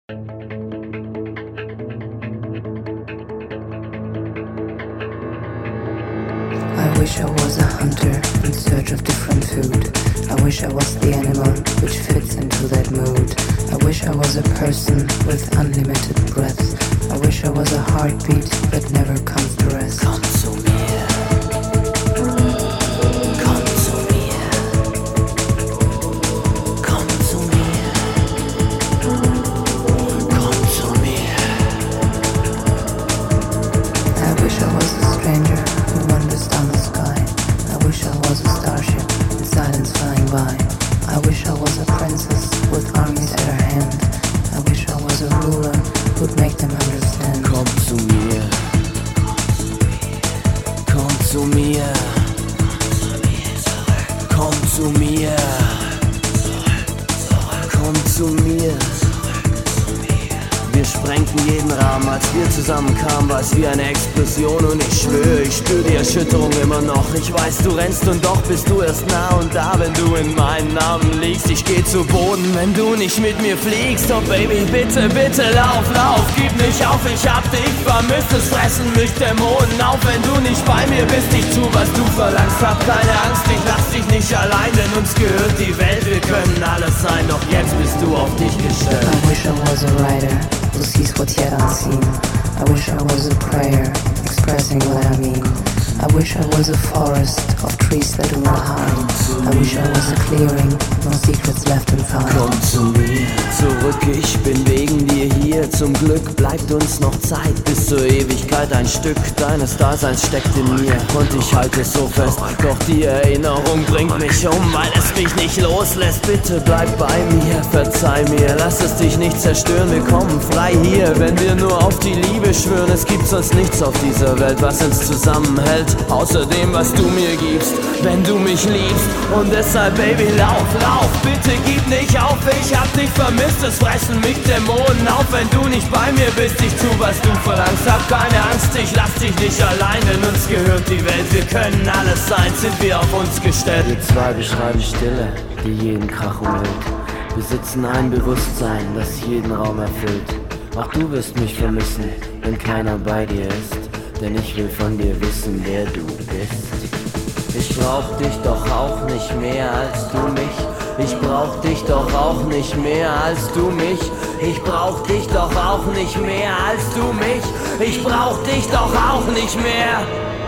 I wish I was a hunter in search of different food. I wish I was the animal which fits into that mood. I wish I was a person with unlimited breath. I wish I was a heartbeat that never comes to rest. Komm zu mir. Komm zu mir. Komm zu mir. Komm zu mir. I wish I was a stranger who wanders down the sky. I wish I was a starship in silence flying by. I wish I was a princess with armies at her hand. I wish I was a ruler who'd make them understand. Komm zu mir. Komm zu mir. Komm zu mir. Komm zu mir. Wir sprengten jeden Rahmen, als wir zusammenkamen, war es wie eine Explosion. Und ich schwöre, ich spüre die Erschütterung immer noch. Ich weiß, du rennst und doch bist du erst nah und da, wenn du in meinen Armen liegst. Ich geh zu Boden, wenn du nicht mit mir fliegst. Oh Baby, bitte, bitte, lauf, lauf, gib nicht auf, ich hab dich vermisst. Es fressen mich Dämonen auf, wenn du nicht bei mir bist. Ich tu, was du verlangst, hab keine Angst, ich lass dich nicht allein, denn uns gehört die Welt. Wir können alles sein, doch jetzt bist du auf dich gestellt. I wish I was a writer who sees what's yet unseen. I wish I was a prayer expressing what I mean. I wish I was a forest of trees that do not hide. I wish I was a clearing, no secrets left inside. Komm zu mir zurück, ich bin wegen dir hier. Zum Glück bleibt uns noch Zeit bis zur Ewigkeit. Ein Stück deines Daseins steckt in mir und ich halte es so fest. Doch die Erinnerung bringt mich um, weil es mich nicht loslässt. Bitte bleib bei mir, verzeih mir, lass es dich nicht zerstören. Wir kommen frei hier, wenn wir nur auf die Liebe schwören. Es gibt sonst nichts auf dieser Welt, was uns zusammenhält, außer dem, was du mir gibst, wenn du mich liebst. Und deshalb, Baby, lauf, lauf, bitte gib nicht auf. Ich hab dich vermisst, es fressen mich Dämonen auf, wenn du nicht bei mir bist. Ich tu, was du verlangst, hab keine Angst, ich lass dich nicht allein, denn uns gehört die Welt. Wir können alles sein, sind wir auf uns gestellt. Wir zwei beschreiben Stille, die jeden Krach umhüllt, besitzen ein Bewusstsein, das jeden Raum erfüllt. Auch du wirst mich vermissen, wenn keiner bei dir ist, denn ich will von dir wissen, wer du bist. Ich brauch dich doch auch nicht mehr als du mich. Ich brauch dich doch auch nicht mehr als du mich. Ich brauch dich doch auch nicht mehr als du mich. Ich brauch dich doch auch nicht mehr.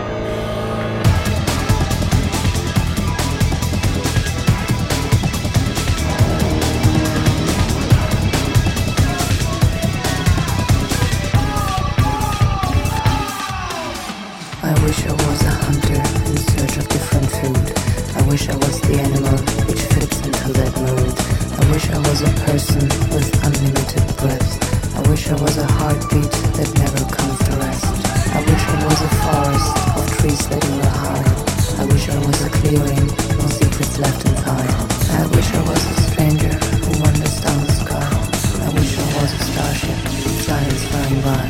I wish I was a hunter in search of different food. I wish I was the animal which fits into that mood. I wish I was a person with unlimited breath. I wish I was a heartbeat that never comes to rest. I wish I was a forest of trees that do not hide. I wish I was a clearing, no secrets left inside. I wish I was a stranger who wanders down the sky. I wish I was a starship, silence flying by.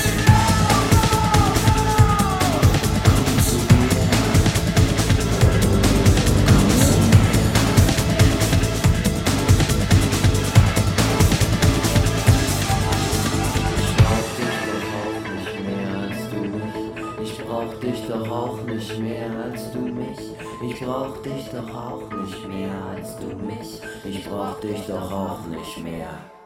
Ich brauch dich doch auch nicht mehr als du mich. Ich brauch dich doch auch nicht mehr als du mich. Ich brauch dich doch auch nicht mehr.